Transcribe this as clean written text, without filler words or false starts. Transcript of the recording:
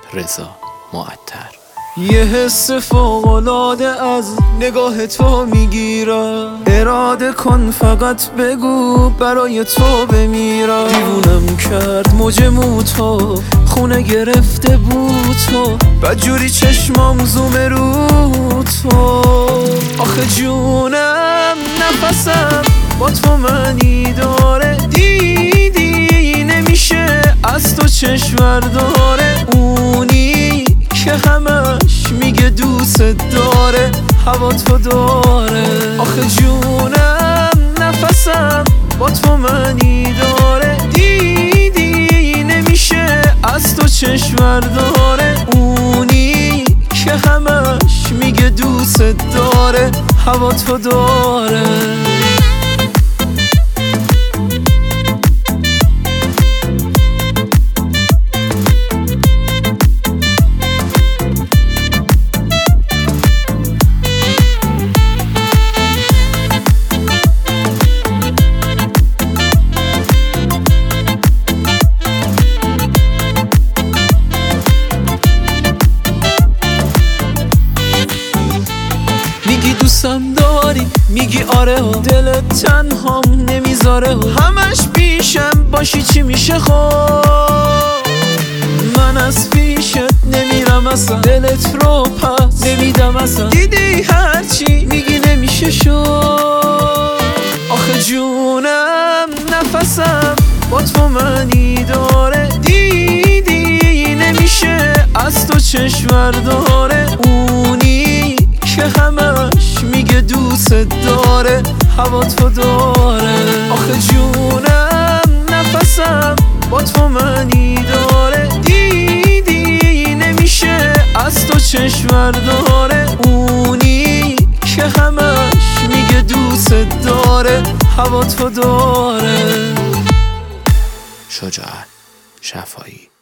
رضا معطر. یه حس فوق‌العاده از نگاه تو میگیرم، اراده کن فقط بگو برای تو بمیرم. دیوونم کرد موج موتو، خونه گرفته بود تو، بدجوری چشمام زومه رو تو. آخه جونم نفسم با تو معنی داره، دیدی نمیشه از تو چشم برداره. اونی که همش میگه دوست داره هوا تو داره. آخه جونم نفسم با تو معنی داره، دیدی نمیشه از تو چشم برداره. اونی که همش میگه دوست داره هوا تو داره. میگی دوستم داری، میگی آره ها، دلت تنهام نمیذاره ها. همش پیشم باشی چی میشه خب، من از پیشت نمیرم اصلا، دلت رو پس نمیدم اصلا. دیدی هرچی میگی نمیشه شد. آخه جونم نفسم با تو معنی داره، دیدی نمیشه از تو چشم برداره. اونی که همش میگه دوست داره هوا تو داره. آخه جونم نفسم با تو معنی داره، دیدی نمیشه از تو چشم برداره. اونی که همش میگه دوست داره هوا تو داره. شجاعت شفایی.